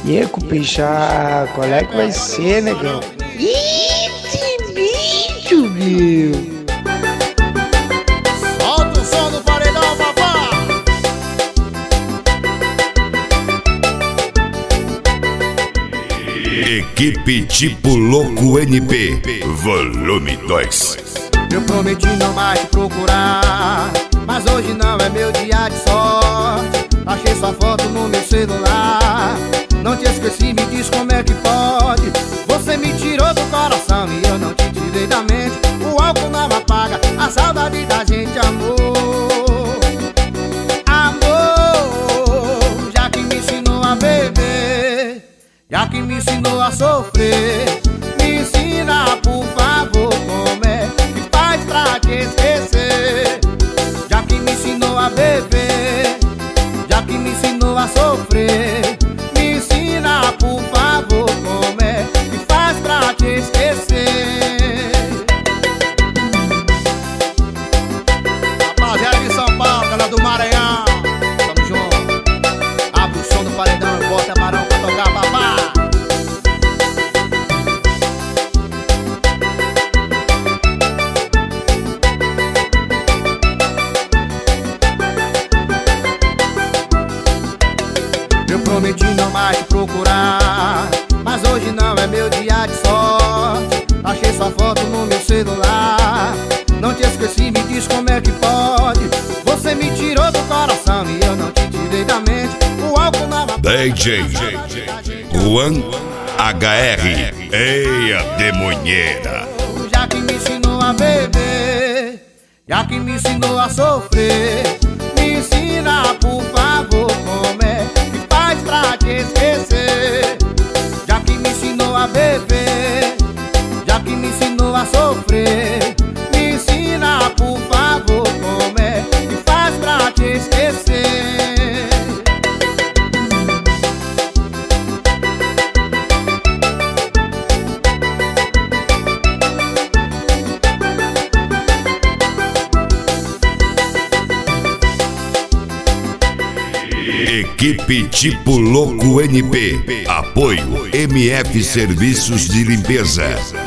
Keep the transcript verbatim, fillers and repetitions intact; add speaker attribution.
Speaker 1: E aí, Cupixá, qual é que vai ser, negão?
Speaker 2: Esse bicho, meu!
Speaker 3: Solta o som do paredão, papá!
Speaker 4: Equipe Tipo Louco N P, volume dois.
Speaker 3: Eu prometi não mais te procurar, mas hoje não é meu dia de sorte. Achei sua foto no meu celular, não te esqueci, me diz como é que pode. Você me tirou do coração e eu não te tirei da mente. O álcool não apaga a saudade da gente, amor. Amor, já que me ensinou a beber, já que me ensinou a sofrer, me ensina, por favor, como é que faz pra te esquecer. Já que me ensinou a beber, já que me ensinou a sofrer, me ensina, por favor, como é que faz pra te esquecer. Rapaziada de São Paulo, galera do Maranhão, tamo junto. Abre o som do paredão e bota Barão pra tocar, papá. Eu prometi não mais te procurar, mas hoje não é meu dia de sorte. Achei sua foto no meu celular, não te esqueci, me diz como é que pode. Você me tirou do coração e eu não te tirei da mente. O álcool não apaga.
Speaker 4: D J Juan H R, eia demonheira.
Speaker 3: Já que me ensinou a beber, já que me ensinou a sofrer, me ensina, por favor, como é que faz pra te esquecer. Já que me ensinou a beber, já que me ensinou a sofrer, me ensina, por favor, como é que faz pra te esquecer.
Speaker 4: Equipe Tipo Louco N P, apoio M F Serviços de Limpeza.